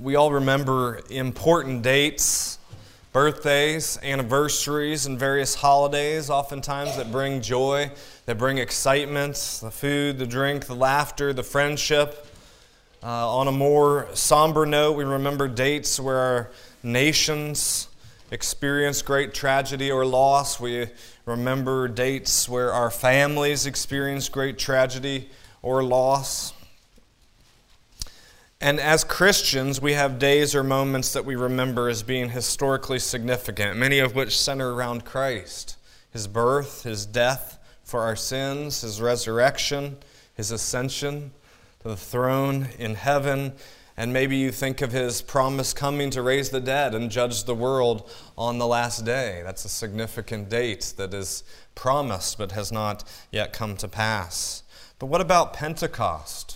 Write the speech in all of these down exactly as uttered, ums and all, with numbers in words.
We all remember important dates, birthdays, anniversaries, and various holidays, oftentimes that bring joy, that bring excitement, the food, the drink, the laughter, the friendship. Uh, on a more somber note, we remember dates where our nations experience great tragedy or loss. We remember dates where our families experience great tragedy or loss. And as Christians, we have days or moments that we remember as being historically significant, many of which center around Christ, His birth, His death for our sins, His resurrection, His ascension to the throne in heaven. And maybe you think of His promise coming to raise the dead and judge the world on the last day. That's a significant date that is promised but has not yet come to pass. But what about Pentecost?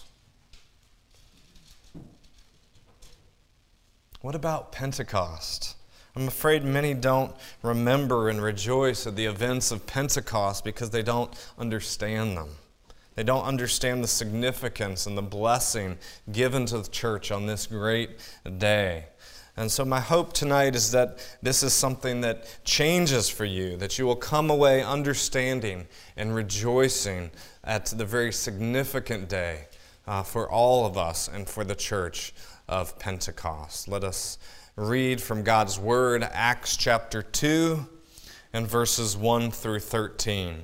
What about Pentecost? I'm afraid many don't remember and rejoice at the events of Pentecost because they don't understand them. They don't understand the significance and the blessing given to the church on this great day. And so my hope tonight is that this is something that changes for you, that you will come away understanding and rejoicing at the very significant day uh, for all of us and for the church of Pentecost. Let us read from God's Word, Acts chapter two and verses one through thirteen.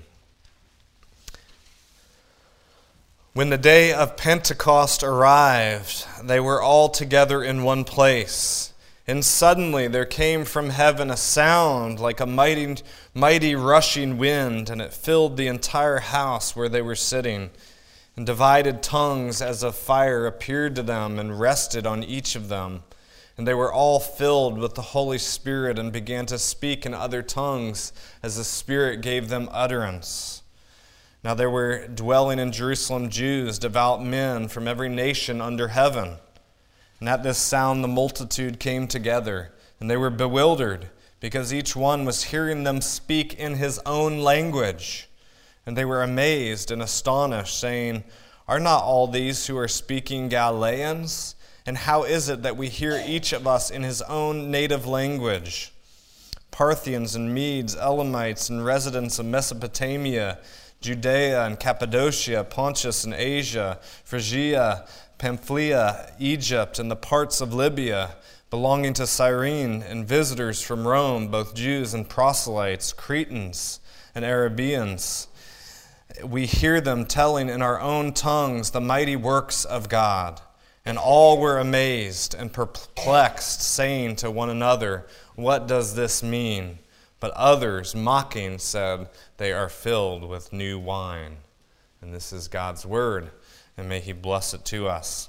When the day of Pentecost arrived, they were all together in one place. And suddenly there came from heaven a sound like a mighty, mighty rushing wind, and it filled the entire house where they were sitting. And divided tongues as of fire appeared to them and rested on each of them. And they were all filled with the Holy Spirit and began to speak in other tongues as the Spirit gave them utterance. Now there were dwelling in Jerusalem Jews, devout men from every nation under heaven. And at this sound the multitude came together, and they were bewildered, because each one was hearing them speak in his own language. And they were amazed and astonished, saying, "Are not all these who are speaking Galileans? And how is it that we hear each of us in his own native language? Parthians and Medes, Elamites and residents of Mesopotamia, Judea and Cappadocia, Pontus and Asia, Phrygia, Pamphylia, Egypt, and the parts of Libya belonging to Cyrene, and visitors from Rome, both Jews and proselytes, Cretans and Arabians. We hear them telling in our own tongues the mighty works of God." And all were amazed and perplexed, saying to one another, "What does this mean?" But others, mocking, said, "They are filled with new wine." And this is God's word, and may He bless it to us.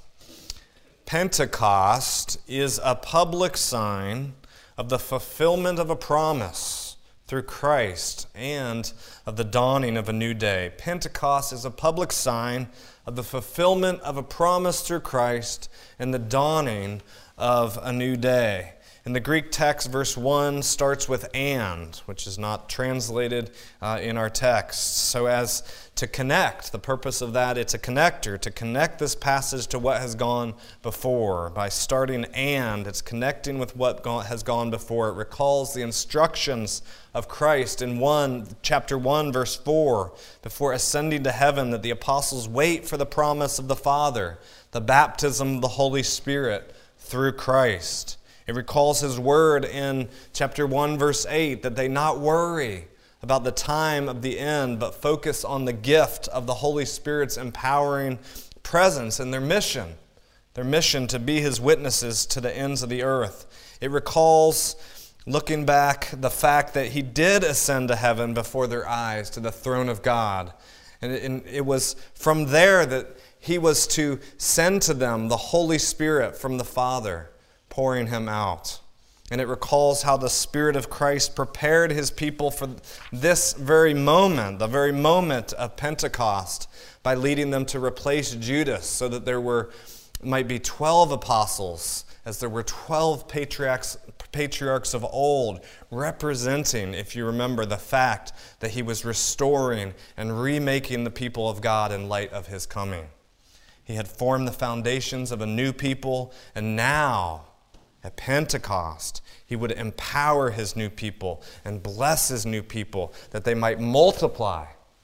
Pentecost is a public sign of the fulfillment of a promise through Christ and of the dawning of a new day. Pentecost is a public sign of the fulfillment of a promise through Christ and the dawning of a new day. In the Greek text, verse one starts with "and," which is not translated uh, in our text, so as to connect. The purpose of that, it's a connector, to connect this passage to what has gone before. By starting "and," it's connecting with what go- has gone before. It recalls the instructions of Christ in one, chapter one, verse four, before ascending to heaven, that the apostles wait for the promise of the Father, the baptism of the Holy Spirit through Christ. It recalls His word in chapter one, verse eight, that they not worry about the time of the end, but focus on the gift of the Holy Spirit's empowering presence and their mission, their mission to be His witnesses to the ends of the earth. It recalls, looking back, the fact that He did ascend to heaven before their eyes to the throne of God. And it, and it was from there that He was to send to them the Holy Spirit from the Father, pouring Him out. And it recalls how the Spirit of Christ prepared His people for this very moment, the very moment of Pentecost, by leading them to replace Judas, so that there were might be twelve apostles, as there were twelve patriarchs, patriarchs of old, representing, if you remember, the fact that He was restoring and remaking the people of God in light of His coming. He had formed the foundations of a new people, and now, at Pentecost, he would empower his new people and bless his new people that they might multiply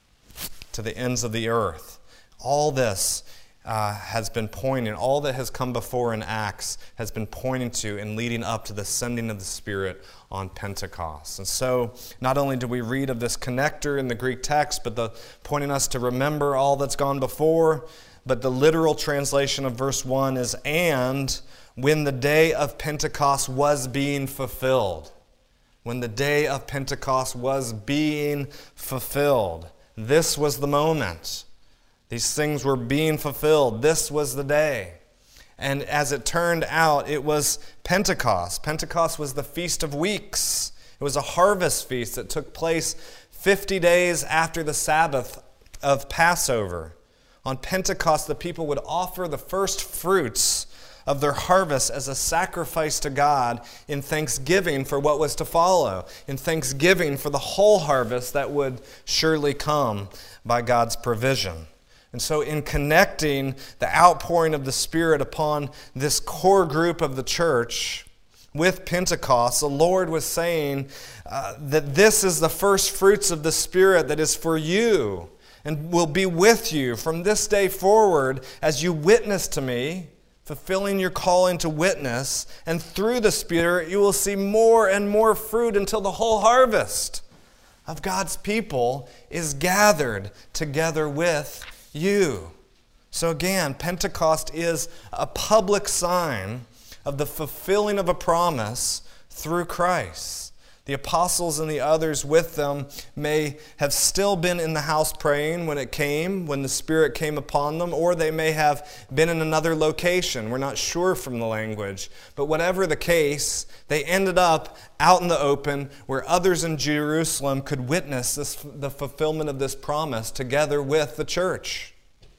to the ends of the earth. All this uh, has been pointing, all that has come before in Acts has been pointing to and leading up to the sending of the Spirit on Pentecost. And so, not only do we read of this connector in the Greek text, but the pointing us to remember all that's gone before, but the literal translation of verse one is, and when the day of Pentecost was being fulfilled. When the day of Pentecost was being fulfilled. This was the moment. These things were being fulfilled. This was the day. And as it turned out, it was Pentecost. Pentecost was the Feast of Weeks. It was a harvest feast that took place fifty days after the Sabbath of Passover. On Pentecost, the people would offer the first fruits of their harvest as a sacrifice to God in thanksgiving for what was to follow, in thanksgiving for the whole harvest that would surely come by God's provision. And so in connecting the outpouring of the Spirit upon this core group of the church with Pentecost, the Lord was saying uh, that this is the first fruits of the Spirit that is for you and will be with you from this day forward as you witness to me, fulfilling your calling to witness, and through the Spirit you will see more and more fruit until the whole harvest of God's people is gathered together with you. So again, Pentecost is a public sign of the fulfilling of a promise through Christ. The apostles and the others with them may have still been in the house praying when it came, when the Spirit came upon them, or they may have been in another location. We're not sure from the language. But whatever the case, they ended up out in the open where others in Jerusalem could witness this, the fulfillment of this promise together with the church.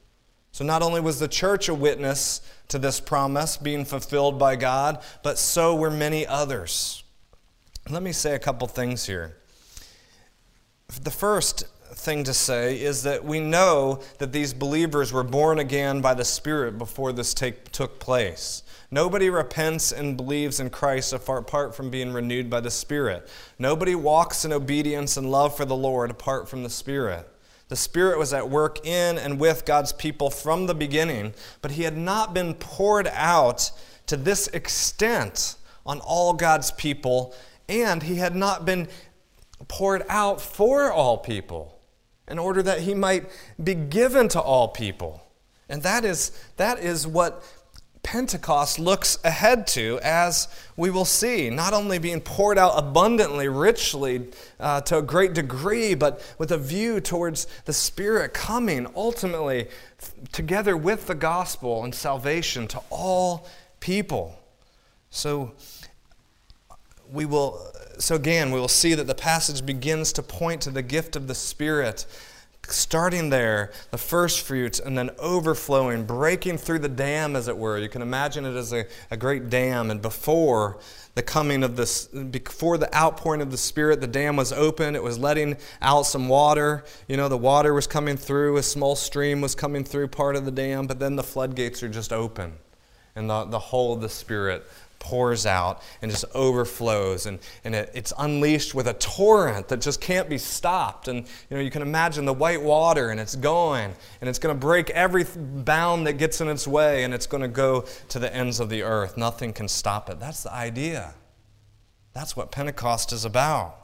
So not only was the church a witness to this promise being fulfilled by God, but so were many others. Let me say a couple things here. The first thing to say is that we know that these believers were born again by the Spirit before this take, took place. Nobody repents and believes in Christ apart from being renewed by the Spirit. Nobody walks in obedience and love for the Lord apart from the Spirit. The Spirit was at work in and with God's people from the beginning, but He had not been poured out to this extent on all God's people, and He had not been poured out for all people in order that He might be given to all people. And that is, that is what Pentecost looks ahead to, as we will see, not only being poured out abundantly, richly, uh, to a great degree, but with a view towards the Spirit coming ultimately together with the gospel and salvation to all people. So we will, so again, we will see that the passage begins to point to the gift of the Spirit, starting there, the first fruits, and then overflowing, breaking through the dam, as it were. You can imagine it as a, a great dam, and before the coming of this, before the outpouring of the Spirit, the dam was open. It was letting out some water. You know, the water was coming through, a small stream was coming through part of the dam, but then the floodgates are just open, and the, the whole of the Spirit pours out and just overflows, and, and it, it's unleashed with a torrent that just can't be stopped. And you know, you can imagine the white water, and it's going, and it's going to break every bound that gets in its way, and it's going to go to the ends of the earth. Nothing can stop it. That's the idea. That's what Pentecost is about.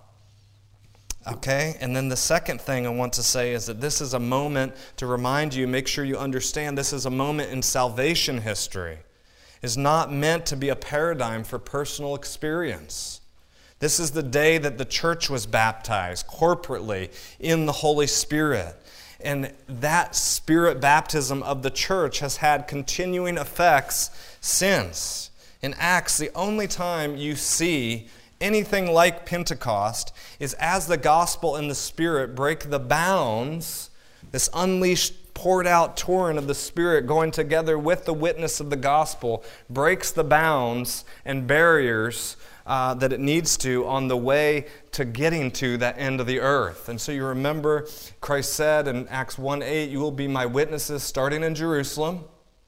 Okay, and then the second thing I want to say is that this is a moment to remind you, make sure you understand this is a moment in salvation history. Is not meant to be a paradigm for personal experience. This is the day that the church was baptized corporately in the Holy Spirit. And that Spirit baptism of the church has had continuing effects since. In Acts, the only time you see anything like Pentecost is as the gospel and the Spirit break the bounds, this unleashed poured out torrent of the Spirit going together with the witness of the gospel breaks the bounds and barriers uh, that it needs to on the way to getting to that end of the earth. And so you remember Christ said in Acts one eight, you will be my witnesses starting in Jerusalem,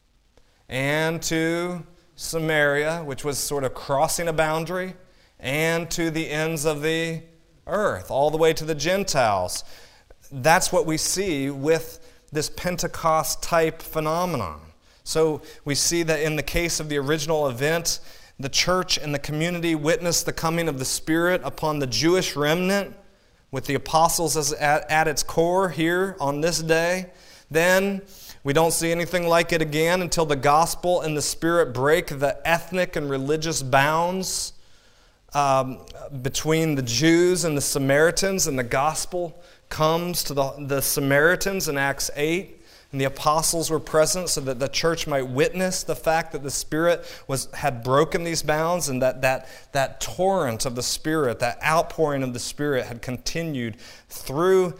and to Samaria, which was sort of crossing a boundary, and to the ends of the earth, all the way to the Gentiles. That's what we see with this Pentecost-type phenomenon. So we see that in the case of the original event, the church and the community witnessed the coming of the Spirit upon the Jewish remnant, with the apostles as at, at its core here on this day. Then we don't see anything like it again until the gospel and the Spirit break the ethnic and religious bounds um, between the Jews and the Samaritans, and the gospel comes to the, the Samaritans in Acts eight. And the apostles were present so that the church might witness the fact that the Spirit was had broken these bounds, and that, that that torrent of the Spirit, that outpouring of the Spirit had continued through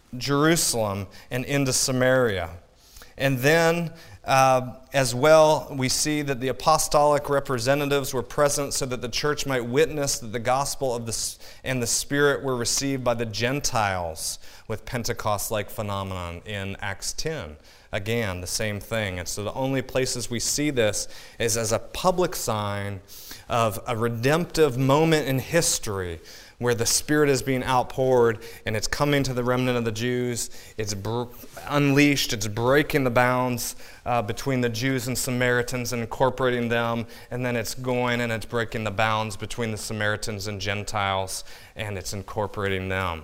Jerusalem and into Samaria. And then uh, as well, we see that the apostolic representatives were present so that the church might witness that the gospel of the and the Spirit were received by the Gentiles, with Pentecost-like phenomenon in Acts ten. Again, the same thing. And so the only places we see this is as a public sign of a redemptive moment in history where the Spirit is being outpoured and it's coming to the remnant of the Jews. It's br- unleashed. It's breaking the bounds uh, between the Jews and Samaritans and incorporating them. And then it's going and it's breaking the bounds between the Samaritans and Gentiles, and it's incorporating them.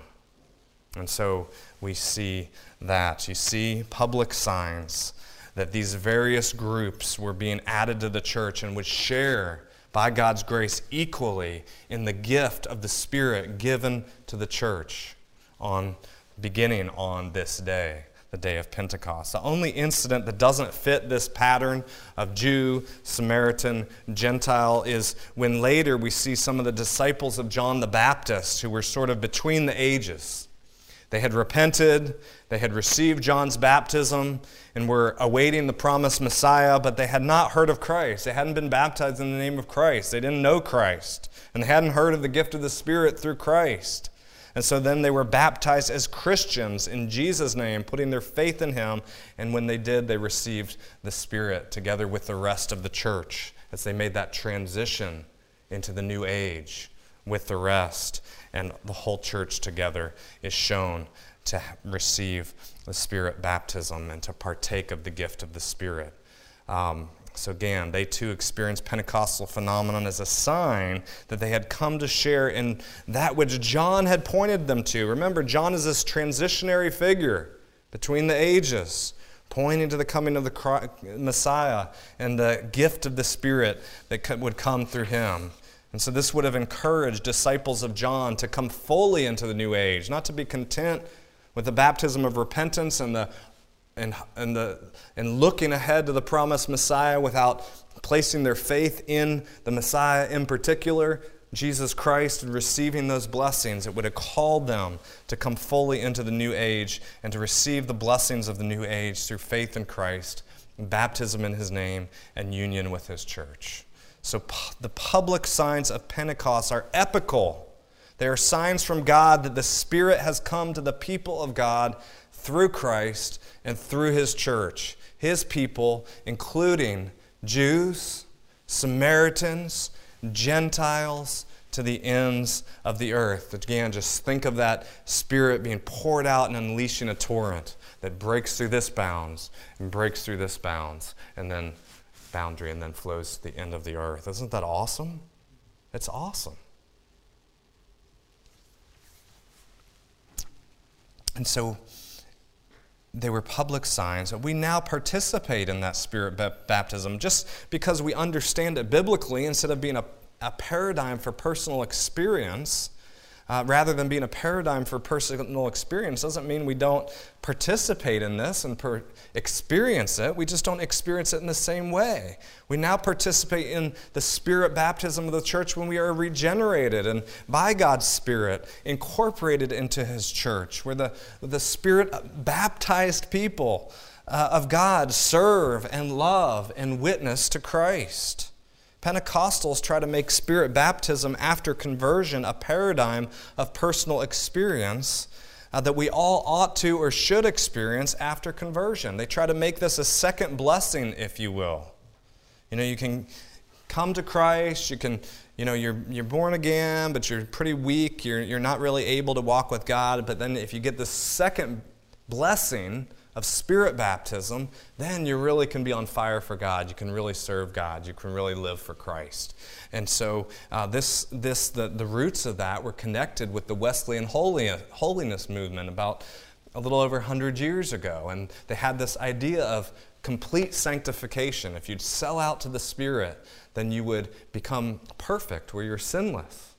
And so we see that. You see public signs that these various groups were being added to the church and would share, by God's grace, equally in the gift of the Spirit given to the church on beginning on this day, the day of Pentecost. The only incident that doesn't fit this pattern of Jew, Samaritan, Gentile is when later we see some of the disciples of John the Baptist who were sort of between the ages. They had repented, they had received John's baptism, and were awaiting the promised Messiah, but they had not heard of Christ. They hadn't been baptized in the name of Christ. They didn't know Christ, and they hadn't heard of the gift of the Spirit through Christ. And so then they were baptized as Christians in Jesus' name, putting their faith in Him, and when they did, they received the Spirit together with the rest of the church as they made that transition into the new age with the rest. And the whole church together is shown to receive the Spirit baptism and to partake of the gift of the Spirit. Um, so again, they too experienced Pentecostal phenomenon as a sign that they had come to share in that which John had pointed them to. Remember, John is this transitionary figure between the ages, pointing to the coming of the Messiah and the gift of the Spirit that would come through him. And so this would have encouraged disciples of John to come fully into the new age, not to be content with the baptism of repentance and the and and the and looking ahead to the promised Messiah without placing their faith in the Messiah in particular, Jesus Christ, and receiving those blessings. It would have called them to come fully into the new age and to receive the blessings of the new age through faith in Christ, baptism in His name, and union with His church. So pu- the public signs of Pentecost are epical. They are signs from God that the Spirit has come to the people of God through Christ and through His church, His people, including Jews, Samaritans, Gentiles, to the ends of the earth. Again, just think of that Spirit being poured out and unleashing a torrent that breaks through this bounds and breaks through this bounds and then boundary and then flows to the end of the earth. Isn't that awesome? It's awesome. And so they were public signs, and we now participate in that Spirit baptism just because we understand it biblically instead of being a, a paradigm for personal experience. Uh, rather than being a paradigm for personal experience doesn't mean we don't participate in this and per- experience it. We just don't experience it in the same way. We now participate in the Spirit baptism of the church when we are regenerated and by God's Spirit incorporated into His church, where the, the Spirit baptized people uh, of God serve and love and witness to Christ. Pentecostals try to make Spirit baptism after conversion a paradigm of personal experience uh, that we all ought to or should experience after conversion. They try to make this a second blessing, if you will. You know, you can come to Christ, you can, you know, you're you're born again, but you're pretty weak, you're you're not really able to walk with God, but then if you get the second blessing of Spirit baptism, then you really can be on fire for God. You can really serve God. You can really live for Christ. And so uh, this, this the, the roots of that were connected with the Wesleyan holy, holiness movement about a little over one hundred years ago. And they had this idea of complete sanctification. If you'd sell out to the Spirit, then you would become perfect, where you're sinless.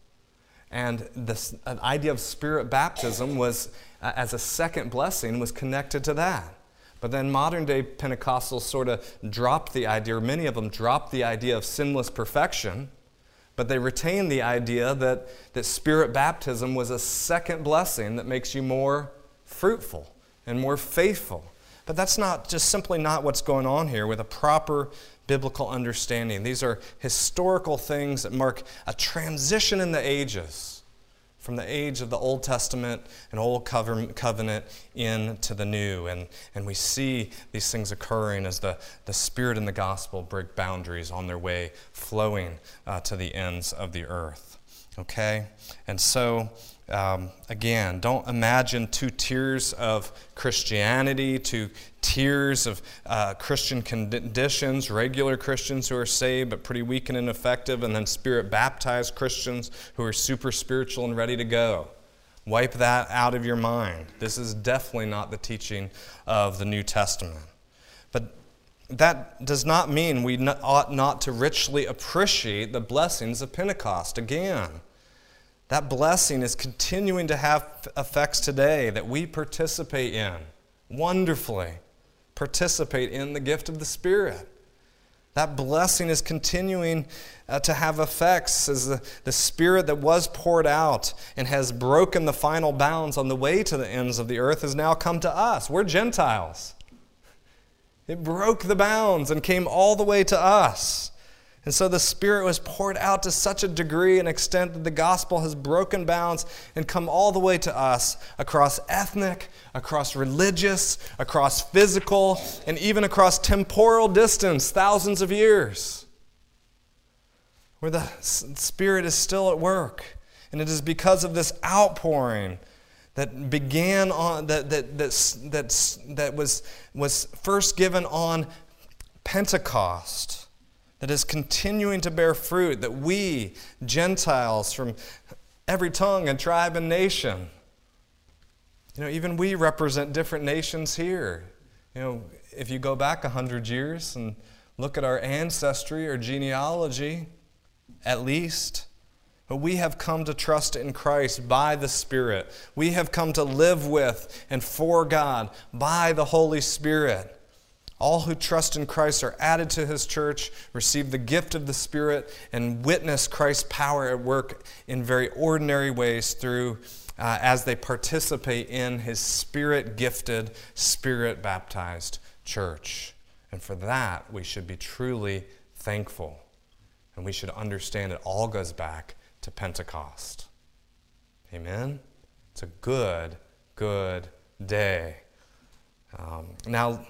And this an idea of Spirit baptism was, uh, as a second blessing, was connected to that. But then modern-day Pentecostals sort of dropped the idea, or many of them dropped the idea of sinless perfection, but they retained the idea that, that Spirit baptism was a second blessing that makes you more fruitful and more faithful. But that's not just simply not what's going on here with a proper biblical understanding. These are historical things that mark a transition in the ages, from the age of the Old Testament and Old Covenant into the New. And, and we see these things occurring as the, the Spirit and the gospel break boundaries on their way, flowing uh, to the ends of the earth. Okay? And so, um, again, don't imagine two tiers of Christianity, two tiers of uh, Christian conditions, regular Christians who are saved but pretty weak and ineffective, and then Spirit-baptized Christians who are super spiritual and ready to go. Wipe that out of your mind. This is definitely not the teaching of the New Testament. But that does not mean we not, ought not to richly appreciate the blessings of Pentecost. Again, that blessing is continuing to have effects today that we participate in wonderfully. Participate in the gift of the Spirit. That blessing is continuing uh, to have effects as the, the Spirit that was poured out and has broken the final bounds on the way to the ends of the earth has now come to us. We're Gentiles. It broke the bounds and came all the way to us. And so the Spirit was poured out to such a degree and extent that the gospel has broken bounds and come all the way to us across ethnic, across religious, across physical, and even across temporal distance, thousands of years, where the Spirit is still at work. And it is because of this outpouring that began on that that that that, that was was first given on Pentecost, that is continuing to bear fruit, that we, Gentiles from every tongue and tribe and nation, you know, even we represent different nations here. You know, if you go back a hundred years and look at our ancestry or genealogy, at least, but we have come to trust in Christ by the Spirit. We have come to live with and for God by the Holy Spirit. All who trust in Christ are added to His church, receive the gift of the Spirit, and witness Christ's power at work in very ordinary ways through uh, as they participate in His Spirit-gifted, Spirit-baptized church. And for that, we should be truly thankful. And we should understand it all goes back to Pentecost. Amen? It's a good, good day. Um, now,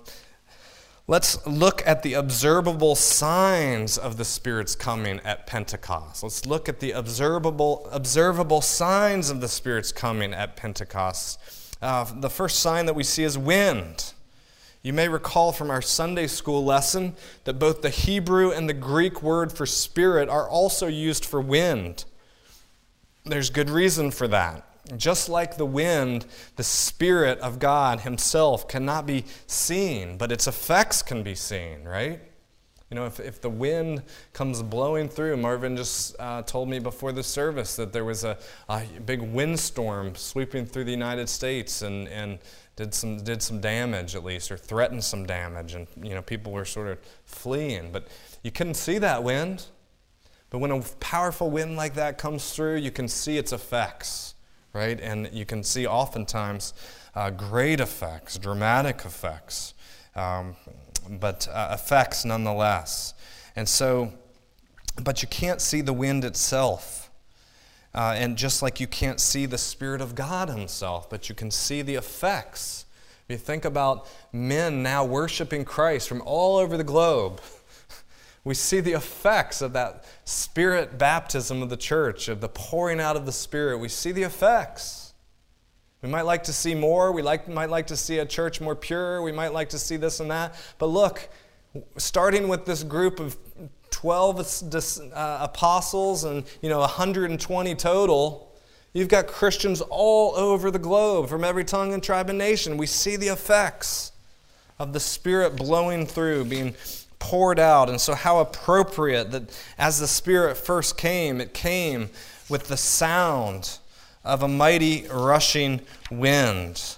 let's look at the observable signs of the Spirit's coming at Pentecost. Let's look at the observable, observable signs of the Spirit's coming at Pentecost. Uh, the first sign that we see is wind. You may recall from our Sunday school lesson that both the Hebrew and the Greek word for spirit are also used for wind. There's good reason for that. Just like the wind, the Spirit of God Himself cannot be seen, but its effects can be seen, right? You know, if, if the wind comes blowing through, Marvin just uh, told me before the service that there was a, a big windstorm sweeping through the United States and, and did some did some damage at least, or threatened some damage, and you know people were sort of fleeing, but you couldn't see that wind. But when a powerful wind like that comes through, you can see its effects. Right? And you can see oftentimes uh, great effects, dramatic effects, um, but uh, effects nonetheless. And so, but you can't see the wind itself. Uh, and just like you can't see the Spirit of God Himself, but you can see the effects. If you think about men now worshiping Christ from all over the globe, We see the effects of that Spirit baptism of the church, of the pouring out of the Spirit. We see the effects. We might like to see more. We like, might like to see a church more pure. We might like to see this and that. But look, starting with this group of twelve uh, apostles and, you know, one hundred twenty total, you've got Christians all over the globe from every tongue and tribe and nation. We see the effects of the Spirit blowing through, being poured out. And so how appropriate that as the Spirit first came, it came with the sound of a mighty rushing wind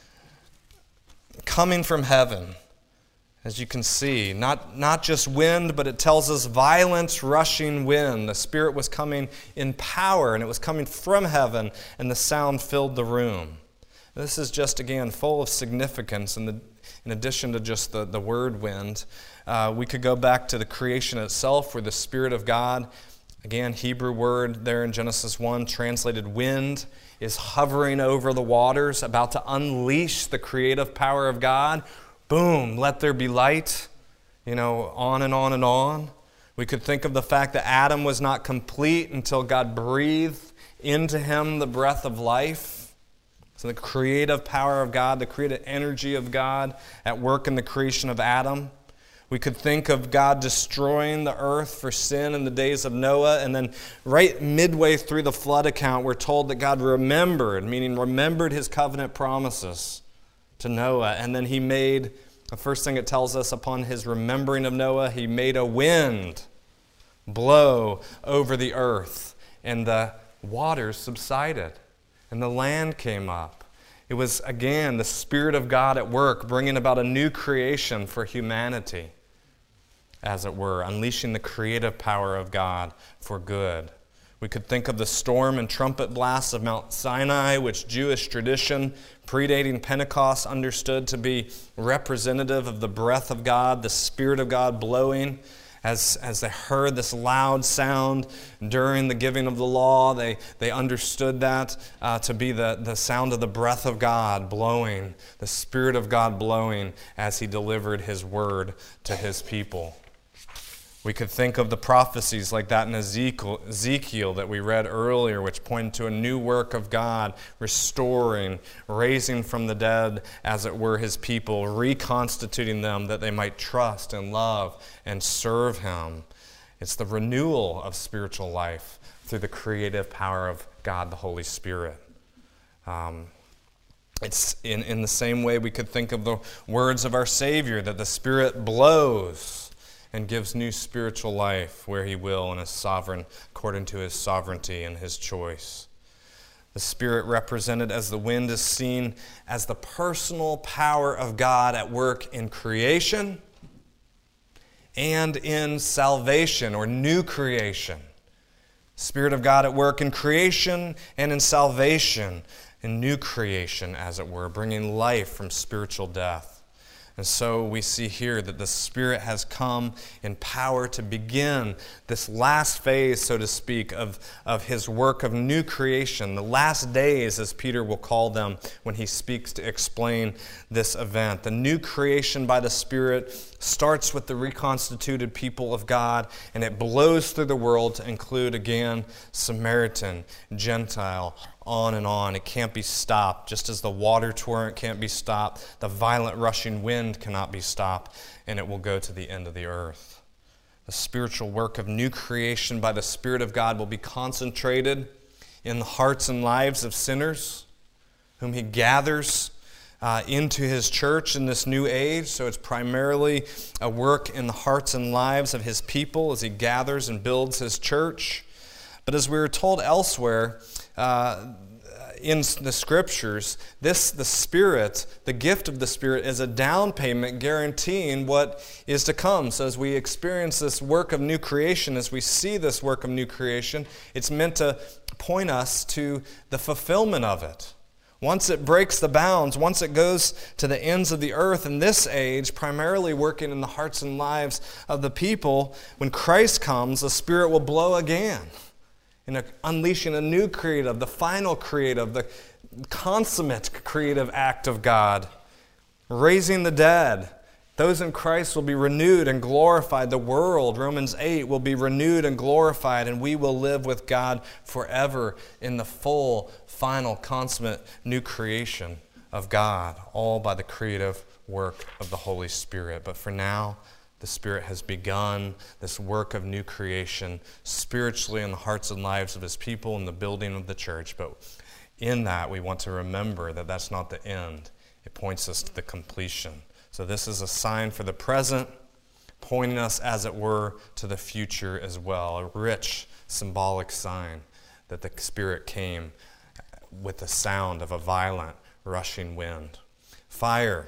coming from heaven. As you can see, not, not just wind, but it tells us violent rushing wind. The Spirit was coming in power, and it was coming from heaven, and the sound filled the room. This is just, again, full of significance in, the, in addition to just the, the word wind. Uh, we could go back to the creation itself, where the Spirit of God, again, Hebrew word there in Genesis one, translated wind, is hovering over the waters, about to unleash the creative power of God. Boom, let there be light, you know, on and on and on. We could think of the fact that Adam was not complete until God breathed into him the breath of life. So the creative power of God, the creative energy of God at work in the creation of Adam. We could think of God destroying the earth for sin in the days of Noah, and then right midway through the flood account, we're told that God remembered, meaning remembered his covenant promises to Noah, and then he made, the first thing it tells us, upon his remembering of Noah, he made a wind blow over the earth, and the waters subsided, and the land came up. It was, again, the Spirit of God at work, bringing about a new creation for humanity, as it were, unleashing the creative power of God for good. We could think of the storm and trumpet blasts of Mount Sinai, which Jewish tradition, predating Pentecost, understood to be representative of the breath of God, the Spirit of God blowing. As, as they heard this loud sound during the giving of the law, they, they understood that uh, to be the, the sound of the breath of God blowing, the Spirit of God blowing as he delivered his word to his people. We could think of the prophecies like that in Ezekiel, Ezekiel that we read earlier, which point to a new work of God, restoring, raising from the dead, as it were, his people, reconstituting them that they might trust and love and serve him. It's the renewal of spiritual life through the creative power of God, the Holy Spirit. Um, it's in, in the same way we could think of the words of our Savior, that the Spirit blows and gives new spiritual life where he will and is sovereign according to his sovereignty and his choice. The Spirit, represented as the wind, is seen as the personal power of God at work in creation and in salvation or new creation. Spirit of God at work in creation and in salvation, in new creation, as it were, bringing life from spiritual death. And so we see here that the Spirit has come in power to begin this last phase, so to speak, of, of his work of new creation, the last days, as Peter will call them when he speaks to explain this event. The new creation by the Spirit starts with the reconstituted people of God, and it blows through the world to include, again, Samaritan, Gentile, on and on. It can't be stopped. Just as the water torrent can't be stopped, the violent rushing wind cannot be stopped, and it will go to the end of the earth. The spiritual work of new creation by the Spirit of God will be concentrated in the hearts and lives of sinners, whom he gathers uh, into his church in this new age. So it's primarily a work in the hearts and lives of his people as he gathers and builds his church. But as we were told elsewhere, Uh, in the Scriptures, this, the Spirit, the gift of the Spirit, is a down payment guaranteeing what is to come. So as we experience this work of new creation, as we see this work of new creation, it's meant to point us to the fulfillment of it. Once it breaks the bounds, once it goes to the ends of the earth in this age, primarily working in the hearts and lives of the people, when Christ comes, the Spirit will blow again, in a, unleashing a new creative, the final creative, the consummate creative act of God, raising the dead, Those in Christ will be renewed and glorified. The world, Romans eight, will be renewed and glorified, and we will live with God forever in the full, final, consummate new creation of God, all by the creative work of the Holy Spirit. But for now, the Spirit has begun this work of new creation spiritually in the hearts and lives of His people and the building of the church. But in that, we want to remember that that's not the end. It points us to the completion. So this is a sign for the present, pointing us, as it were, to the future as well. A rich, symbolic sign that the Spirit came with the sound of a violent, rushing wind. Fire.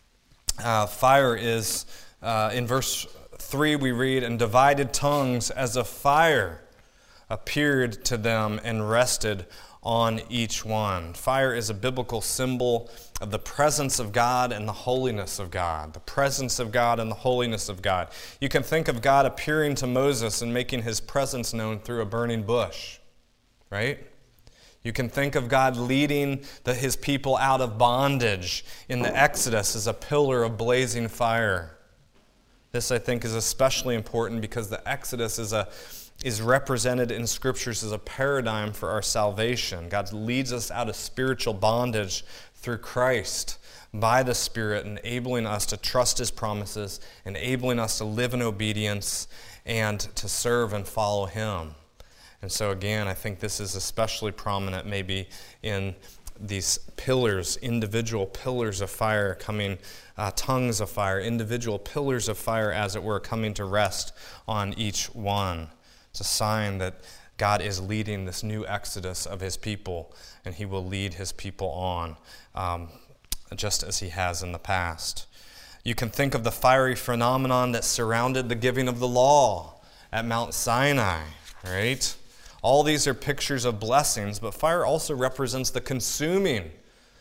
Uh, fire is, uh, in verse three we read, "And divided tongues as a fire appeared to them and rested on each one." Fire is a biblical symbol of the presence of God and the holiness of God. The presence of God and the holiness of God. You can think of God appearing to Moses and making His presence known through a burning bush, right? You can think of God leading the, His people out of bondage in the Exodus as a pillar of blazing fire. This, I think, is especially important because the Exodus is a is represented in Scriptures as a paradigm for our salvation. God leads us out of spiritual bondage through Christ by the Spirit, enabling us to trust His promises, enabling us to live in obedience and to serve and follow Him. And so again, I think this is especially prominent maybe in these pillars, individual pillars of fire coming, uh, tongues of fire, individual pillars of fire, as it were, coming to rest on each one. It's a sign that God is leading this new exodus of His people, and He will lead His people on, um, just as He has in the past. You can think of the fiery phenomenon that surrounded the giving of the law at Mount Sinai, right? All these are pictures of blessings, but fire also represents the consuming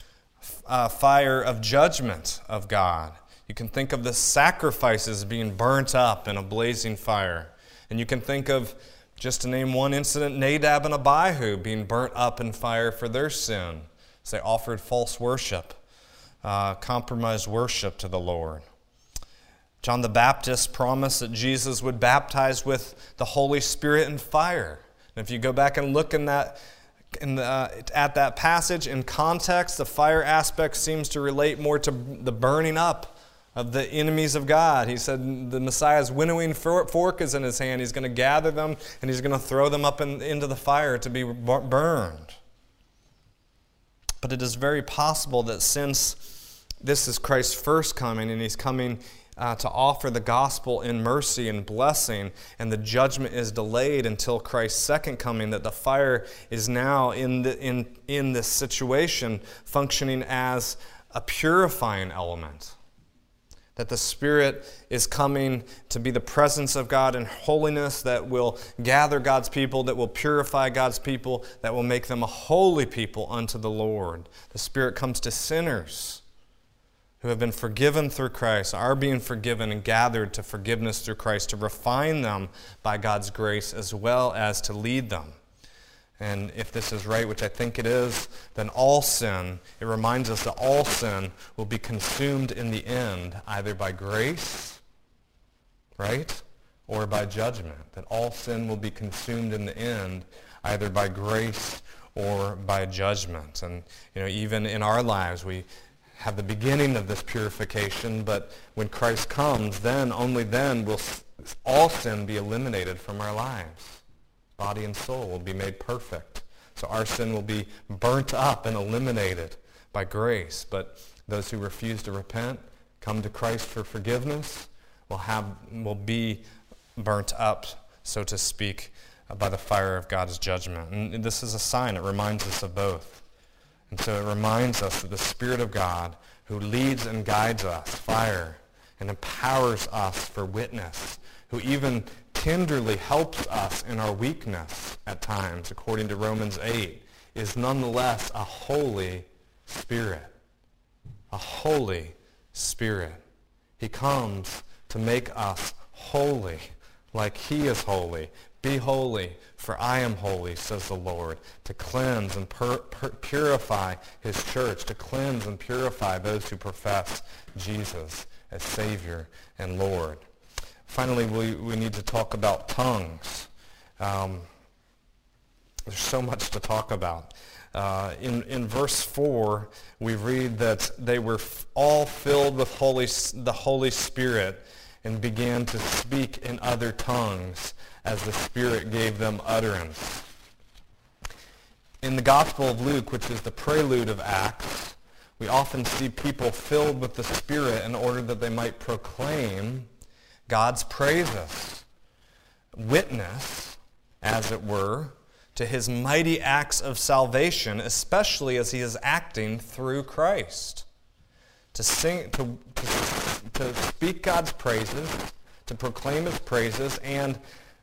uh, fire of judgment of God. You can think of the sacrifices being burnt up in a blazing fire. And you can think of, just to name one incident, Nadab and Abihu being burnt up in fire for their sin as they offered false worship, uh, compromised worship to the Lord. John the Baptist promised that Jesus would baptize with the Holy Spirit and fire. And if you go back and look in that, in the, uh, at that passage in context, the fire aspect seems to relate more to the burning up of the enemies of God. He said the Messiah's winnowing fork is in His hand. He's going to gather them and He's going to throw them up in, into the fire to be burned. But it is very possible that since this is Christ's first coming and He's coming uh, to offer the gospel in mercy and blessing, and the judgment is delayed until Christ's second coming, that the fire is now in the, in in this situation functioning as a purifying element. That the Spirit is coming to be the presence of God in holiness that will gather God's people, that will purify God's people, that will make them a holy people unto the Lord. The Spirit comes to sinners who have been forgiven through Christ, are being forgiven and gathered to forgiveness through Christ, to refine them by God's grace as well as to lead them. And if this is right, which I think it is, then all sin, it reminds us that all sin will be consumed in the end, either by grace, right, or by judgment. That all sin will be consumed in the end, either by grace or by judgment. And, you know, even in our lives, we have the beginning of this purification, but when Christ comes, then, only then, will all sin be eliminated from our lives. Body and soul will be made perfect. So our sin will be burnt up and eliminated by grace. But those who refuse to repent, come to Christ for forgiveness, will have will be burnt up, so to speak, by the fire of God's judgment. And this is a sign. It reminds us of both. And so it reminds us that the Spirit of God, who leads and guides us, fire, and empowers us for witness, who even tenderly helps us in our weakness at times, according to Romans eight, is nonetheless a Holy Spirit. A Holy Spirit. He comes to make us holy, like He is holy. Be holy, for I am holy, says the Lord, to cleanse and pur- pur- purify His church, to cleanse and purify those who profess Jesus as Savior and Lord. Finally, we, we need to talk about tongues. Um, there's so much to talk about. Uh, in, in verse four, we read that they were f- all filled with Holy, the Holy Spirit and began to speak in other tongues as the Spirit gave them utterance. In the Gospel of Luke, which is the prelude of Acts, we often see people filled with the Spirit in order that they might proclaim God's praises, witness, as it were, to his mighty acts of salvation, especially as he is acting through Christ. To sing, to, to, to speak God's praises, to proclaim his praises, and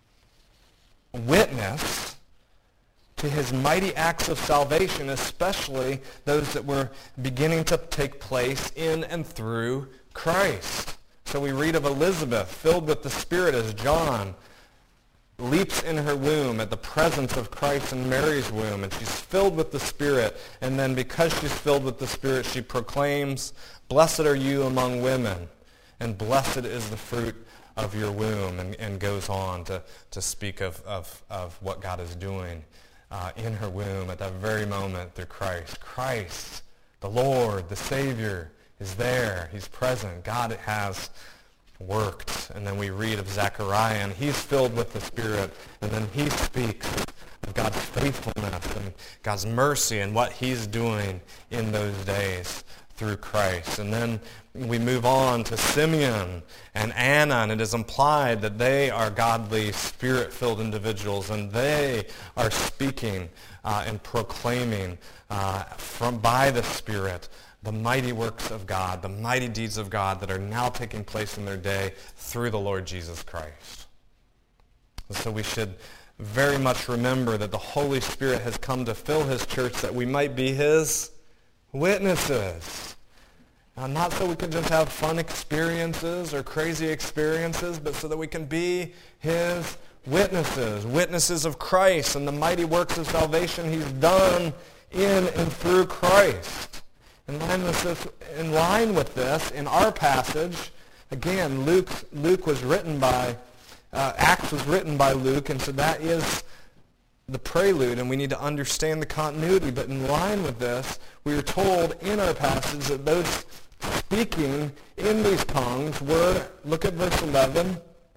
witness to his mighty acts of salvation, especially those that were beginning to take place in and through Christ. So we read of Elizabeth, filled with the Spirit as John leaps in her womb at the presence of Christ in Mary's womb, and she's filled with the Spirit. And then because she's filled with the Spirit, she proclaims, "Blessed are you among women, and blessed is the fruit of your womb," and, and goes on to, to speak of, of, of what God is doing uh, in her womb at that very moment through Christ. Christ, the Lord, the Savior, is there. He's present. God has worked. And then we read of Zechariah, and he's filled with the Spirit, and then he speaks of God's faithfulness and God's mercy and what he's doing in those days through Christ. And then we move on to Simeon and Anna, and it is implied that they are godly, Spirit-filled individuals, and they are speaking uh, and proclaiming uh, from by the Spirit the mighty works of God, the mighty deeds of God that are now taking place in their day through the Lord Jesus Christ. And so we should very much remember that the Holy Spirit has come to fill his church that we might be his witnesses. Now, not so we can just have fun experiences or crazy experiences, but so that we can be his witnesses, witnesses of Christ and the mighty works of salvation he's done in and through Christ. In line with this, in line with this, in our passage, again, Luke, Luke was written by, uh, Acts was written by Luke, and so that is the prelude, and we need to understand the continuity. But in line with this, we are told in our passage that those speaking in these tongues were, look at verse eleven,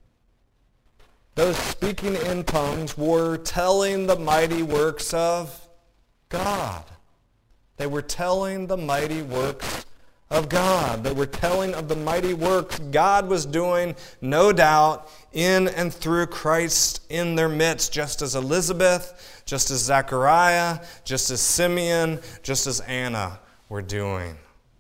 those speaking in tongues were telling the mighty works of God. They were telling the mighty works of God. They were telling of the mighty works God was doing, no doubt, in and through Christ in their midst, just as Elizabeth, just as Zechariah, just as Simeon, just as Anna were doing.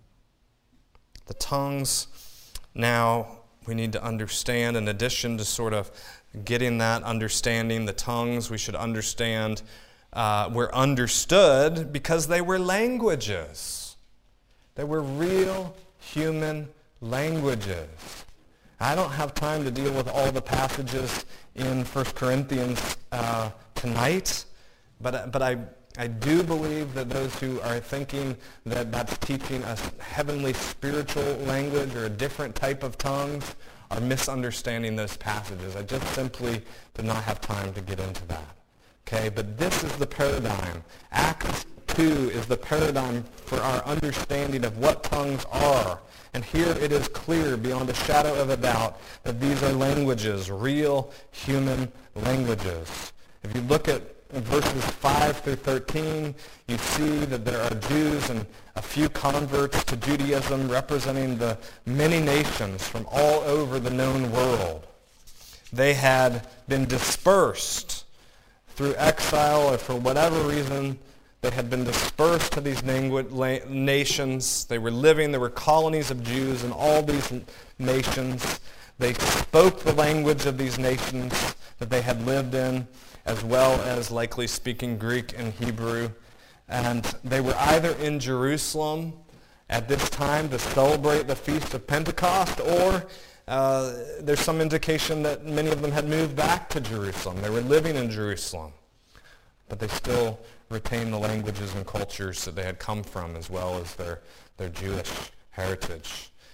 The tongues, now we need to understand, in addition to sort of getting that understanding, the tongues, we should understand Uh, were understood because they were languages. They were real human languages. I don't have time to deal with all the passages in First Corinthians uh, tonight, but, but I, I do believe that those who are thinking that that's teaching a heavenly spiritual language or a different type of tongues are misunderstanding those passages. I just simply do not have time to get into that. Okay, but this is the paradigm. Acts two is the paradigm for our understanding of what tongues are. And here it is clear beyond a shadow of a doubt that these are languages, real human languages. If you look at verses five through thirteen, you see that there are Jews and a few converts to Judaism representing the many nations from all over the known world. They had been dispersed through exile, or for whatever reason, they had been dispersed to these nations. They were living, there were colonies of Jews in all these nations. They spoke the language of these nations that they had lived in, as well as likely speaking Greek and Hebrew. And they were either in Jerusalem at this time to celebrate the Feast of Pentecost, or Uh, there's some indication that many of them had moved back to Jerusalem. They were living in Jerusalem, but they still retained the languages and cultures that they had come from, as well as their, their Jewish heritage.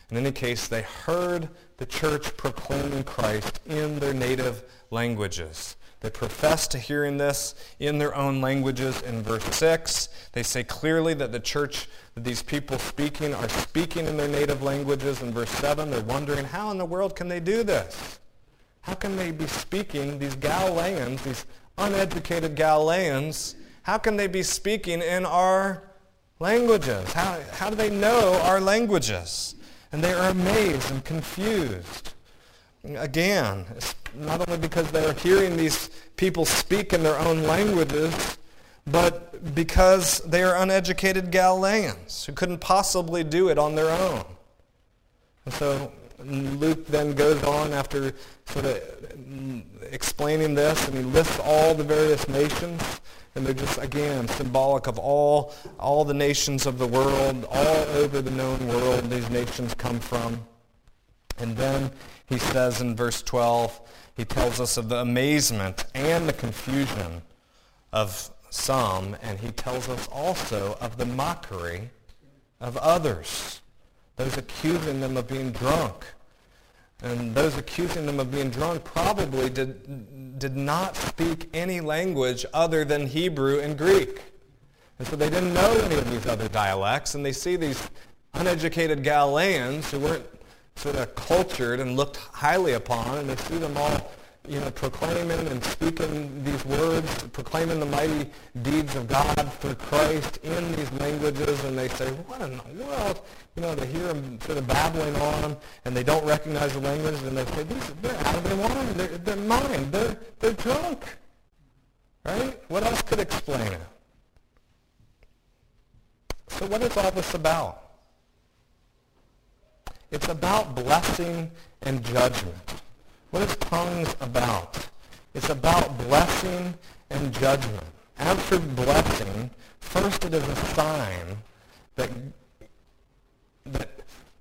In any case, they heard the church proclaiming Christ in their native languages. They profess to hearing this in their own languages in verse six. They say clearly that the church, that these people speaking are speaking in their native languages in verse seven. They're wondering, how in the world can they do this? How can they be speaking, these Galileans, these uneducated Galileans, how can they be speaking in our languages? How, how do they know our languages? And they are amazed and confused. Again, it's not only because they are hearing these people speak in their own languages, but because they are uneducated Galileans who couldn't possibly do it on their own. And so Luke then goes on after sort of explaining this, and he lists all the various nations, and they're just, again, symbolic of all, all the nations of the world, all over the known world these nations come from. And then he says in verse twelve, he tells us of the amazement and the confusion of some, and he tells us also of the mockery of others, those accusing them of being drunk. And those accusing them of being drunk probably did, did not speak any language other than Hebrew and Greek. And so they didn't know any of these other dialects, and they see these uneducated Galileans who weren't sort of cultured and looked highly upon, and they see them all, you know, proclaiming and speaking these words, proclaiming the mighty deeds of God through Christ in these languages, and they say, what in the world? You know, they hear them sort of babbling on, and they don't recognize the language, and they say, these, they're out of their mind, they're, they're mind, they're, they're drunk. Right? What else could explain it? So what is all this about? It's about blessing and judgment. What is tongues about? It's about blessing and judgment. As for blessing, first it is a sign that, that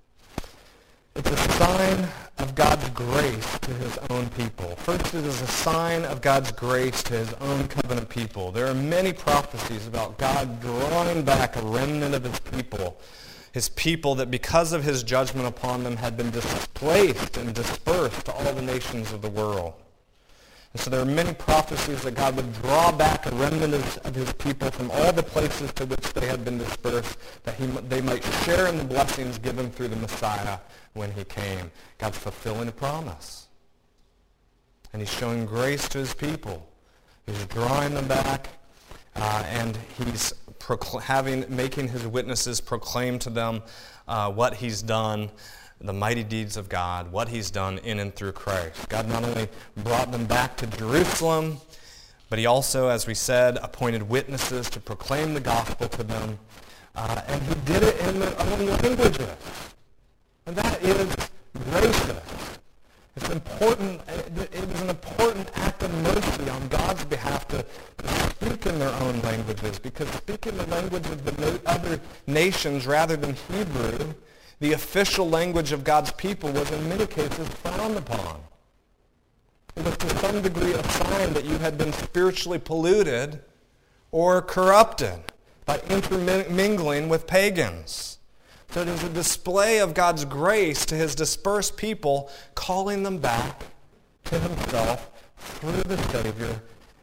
it's a sign of God's grace to his own people. First it is a sign of God's grace to his own covenant people. There are many prophecies about God drawing back a remnant of his people. His people that because of his judgment upon them had been displaced and dispersed to all the nations of the world. And so there are many prophecies that God would draw back a remnant of his people from all the places to which they had been dispersed, that he, they might share in the blessings given through the Messiah when he came. God's fulfilling a promise. And he's showing grace to his people. He's drawing them back, uh, and he's procl- having, making his witnesses proclaim to them uh, what he's done, the mighty deeds of God, what he's done in and through Christ. God not only brought them back to Jerusalem, but he also, as we said, appointed witnesses to proclaim the gospel to them. Uh, and he did it in their own languages. And that is gracious. It's important. It was an important act of mercy on God's behalf to, to speak in their own languages, because speaking the language of the other nations rather than Hebrew, the official language of God's people, was in many cases frowned upon. It was to some degree a sign that you had been spiritually polluted or corrupted by intermingling with pagans. So it is a display of God's grace to his dispersed people, calling them back to himself through the Savior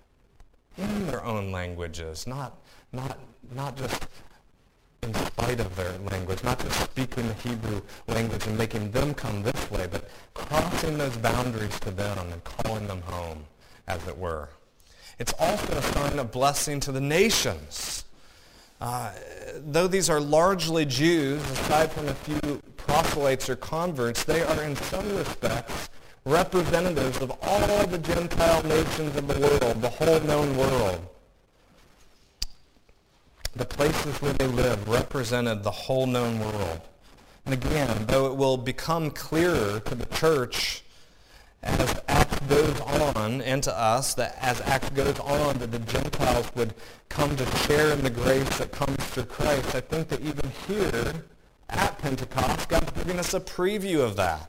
in their own languages, not, not, not just in spite of their language, not just speaking the Hebrew language and making them come this way, but crossing those boundaries to them and calling them home, as it were. It's also a sign of blessing to the nations. Uh, though these are largely Jews, aside from a few proselytes or converts, they are in some respects representatives of all the Gentile nations of the world, the whole known world. The places where they lived represented the whole known world. And again, though it will become clearer to the church as Acts goes on, and to us, that as Acts goes on, that the Gentiles would come to share in the grace that comes through Christ, I think that even here at Pentecost, God's giving us a preview of that.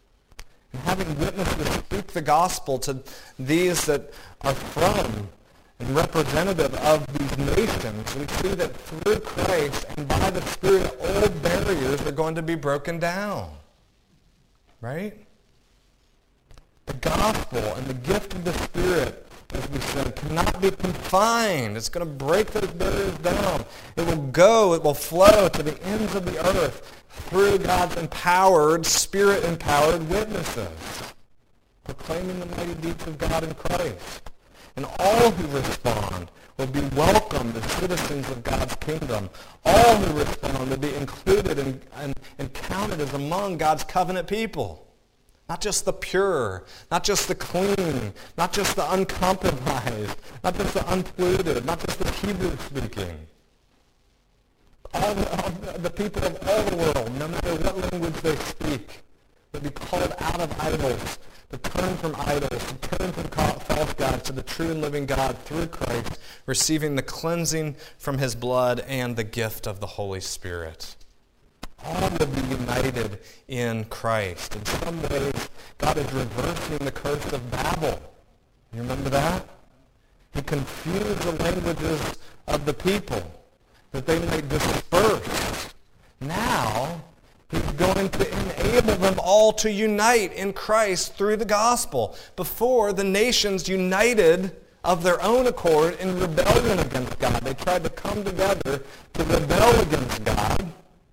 And having witnesses speak the gospel to these that are from and representative of these nations, we see that through Christ and by the Spirit, old barriers are going to be broken down. Right? The gospel and the gift of the Spirit, as we said, cannot be confined. It's going to break those barriers down. It will go, it will flow to the ends of the earth through God's empowered, Spirit-empowered witnesses, proclaiming the mighty deeds of God in Christ. And all who respond will be welcomed as citizens of God's kingdom. All who respond will be included and, and, and counted as among God's covenant people. Not just the pure, not just the clean, not just the uncompromised, not just the unpolluted, not just the Hebrew-speaking. All the, all the, the people of all the world, no matter what language they speak, will be called out of idols, to turn from idols, to turn from false gods to the true and living God through Christ, receiving the cleansing from his blood and the gift of the Holy Spirit. All will be united in Christ. In some ways, God is reversing the curse of Babel. You remember that? He confused the languages of the people that they might disperse. Now, he's going to enable them all to unite in Christ through the gospel. Before, the nations united of their own accord in rebellion against God. They tried to come together to rebel against God.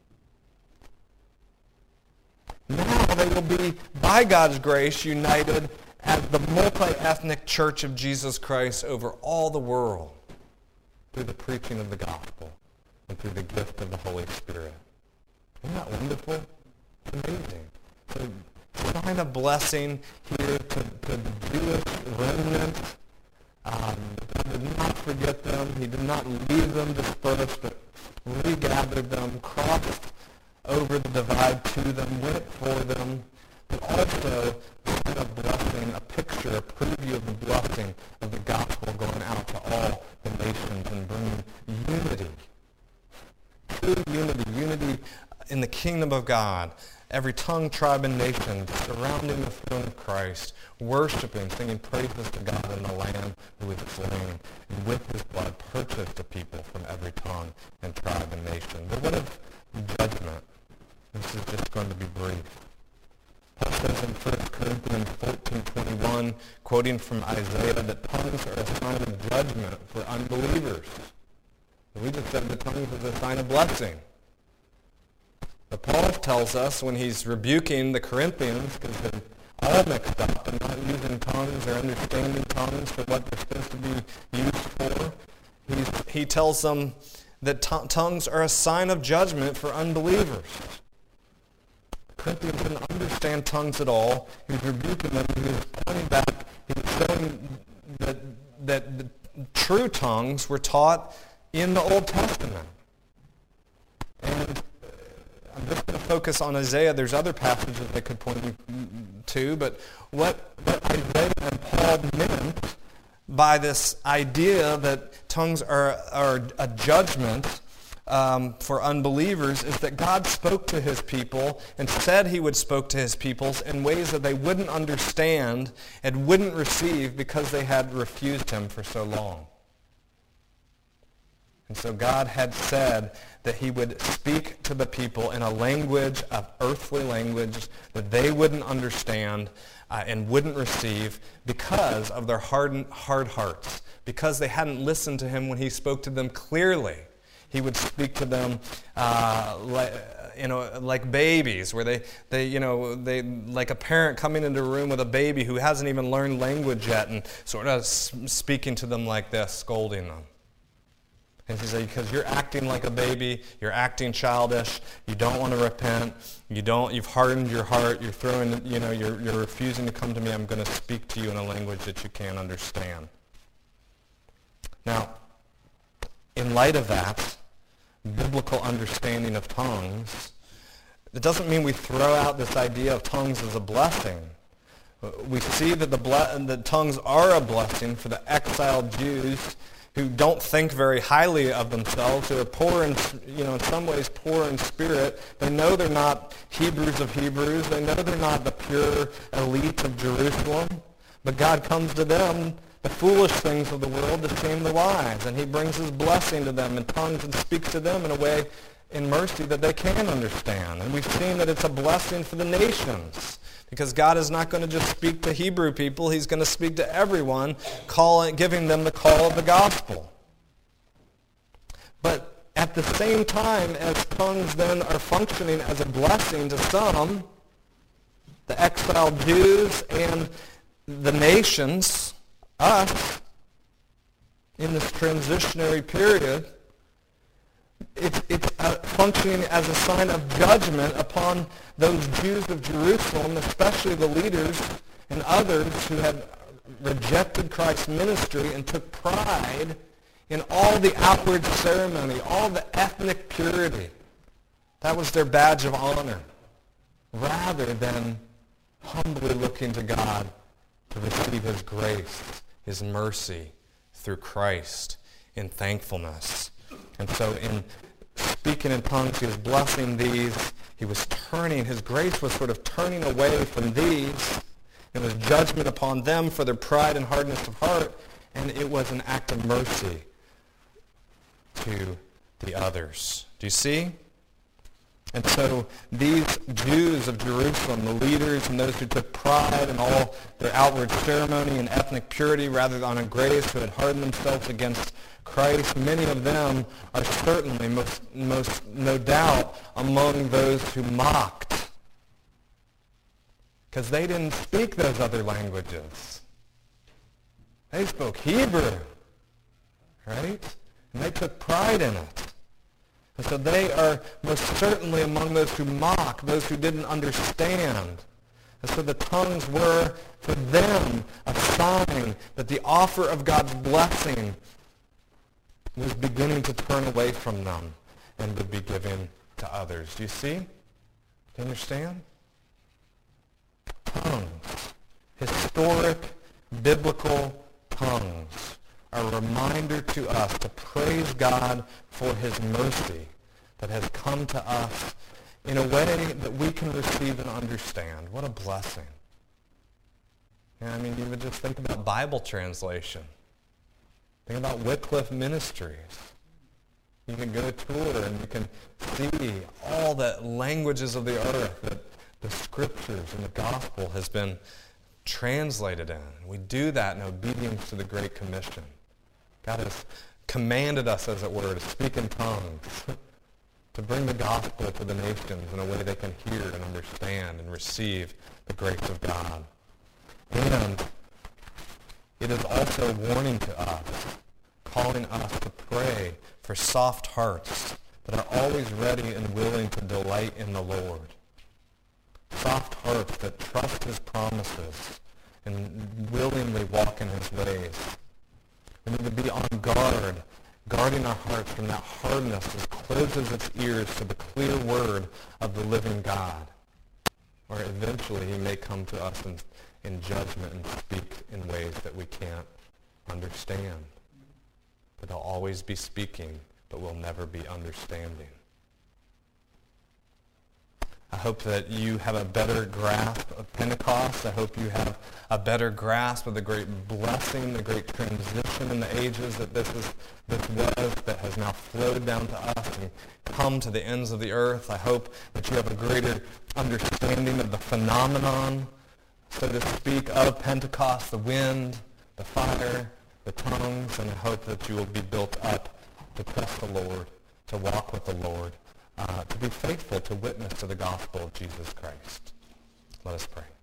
Now they will be, by God's grace, united as the multi-ethnic church of Jesus Christ over all the world through the preaching of the gospel and through the gift of the Holy Spirit. Isn't that wonderful? It's amazing. So, sign of blessing here to, to the Jewish remnant. Um, God did not forget them. He did not leave them dispersed, but regathered them, crossed over the divide to them, went for them, but also sign of blessing, a picture, a preview of the blessing of the gospel going out to all the nations and bringing unity. True unity, unity in the kingdom of God, every tongue, tribe, and nation surrounding the throne of Christ, worshiping, singing praises to God and the Lamb who is slain, and with his blood purchased a people from every tongue and tribe and nation. But what of judgment? This is just going to be brief. Paul says in First Corinthians fourteen twenty-one, quoting from Isaiah, that tongues are a sign of judgment for unbelievers. We just said the tongues is a sign of blessing. But Paul tells us when he's rebuking the Corinthians, because they're all mixed up and not using tongues or understanding tongues for what they're supposed to be used for, he's, he tells them that t- tongues are a sign of judgment for unbelievers. The Corinthians didn't understand tongues at all. He was rebuking them. He was pointing back. He was showing that, that the true tongues were taught in the Old Testament. And I'm just going to focus on Isaiah. There's other passages I could point you to, but what, what Isaiah and Paul meant by this idea that tongues are, are a judgment um, for unbelievers is that God spoke to his people and said he would spoke to his peoples in ways that they wouldn't understand and wouldn't receive because they had refused him for so long. And so God had said that he would speak to the people in a language, of earthly language, that they wouldn't understand uh, and wouldn't receive because of their hardened, hard hearts, because they hadn't listened to him when he spoke to them clearly. He would speak to them uh, like, you know, like babies, where they, they, you know, they like a parent coming into a room with a baby who hasn't even learned language yet and sort of speaking to them like this, scolding them. And he said, because you're acting like a baby, you're acting childish, you don't want to repent, you don't, you've hardened your heart, you're throwing, you know, you're, you're refusing to come to me, I'm going to speak to you in a language that you can't understand. Now, in light of that, biblical understanding of tongues, it doesn't mean we throw out this idea of tongues as a blessing. We see that the, ble- the tongues are a blessing for the exiled Jews who don't think very highly of themselves, who are poor in, you know, in some ways poor in spirit. They know they're not Hebrews of Hebrews. They know they're not the pure elite of Jerusalem. But God comes to them the foolish things of the world to shame the wise. And he brings his blessing to them in tongues and speaks to them in a way in mercy that they can understand. And we've seen that it's a blessing for the nations, because God is not going to just speak to Hebrew people. He's going to speak to everyone, calling, giving them the call of the gospel. But at the same time as tongues then are functioning as a blessing to some, the exiled Jews and the nations, us, in this transitionary period, it's, it's uh, functioning as a sign of judgment upon those Jews of Jerusalem, especially the leaders and others who had rejected Christ's ministry and took pride in all the outward ceremony, all the ethnic purity. That was their badge of honor, rather than humbly looking to God to receive his grace, his mercy through Christ in thankfulness. And so in speaking in tongues, he was blessing these. He was turning, his grace was sort of turning away from these. It was judgment upon them for their pride and hardness of heart, and it was an act of mercy to the others. Do you see? And so these Jews of Jerusalem, the leaders and those who took pride in all their outward ceremony and ethnic purity rather than on grace, who had hardened themselves against Christ, many of them are certainly, most, most no doubt, among those who mocked, because they didn't speak those other languages. They spoke Hebrew, right? And they took pride in it. And so they are most certainly among those who mock, those who didn't understand. And so the tongues were, for them, a sign that the offer of God's blessing was beginning to turn away from them and would be given to others. Do you see? Do you understand? Tongues. Historic, biblical tongues are a reminder to us to praise God for his mercy that has come to us in a way that we can receive and understand. What a blessing. Yeah, I mean, you would just think about Bible translation. Think about Wycliffe Ministries. You can go tour and you can see all the languages of the earth that the scriptures and the gospel has been translated in. We do that in obedience to the Great Commission. God has commanded us, as it were, to speak in tongues, to bring the gospel to the nations in a way they can hear and understand and receive the grace of God. And it is also a warning to us, calling us to pray for soft hearts that are always ready and willing to delight in the Lord. Soft hearts that trust his promises and willingly walk in his ways. We need to be on guard, guarding our hearts from that hardness that closes its ears to the clear word of the living God. Or eventually he may come to us in, in judgment and speak in ways that we can't understand. But he'll always be speaking, but we'll never be understanding. I hope that you have a better grasp of Pentecost. I hope you have a better grasp of the great blessing, the great transition in the ages that this is, this was, that has now flowed down to us and come to the ends of the earth. I hope that you have a greater understanding of the phenomenon, so to speak, of Pentecost, the wind, the fire, the tongues, and I hope that you will be built up to trust the Lord, to walk with the Lord, Uh, to be faithful to witness to the gospel of Jesus Christ. Let us pray.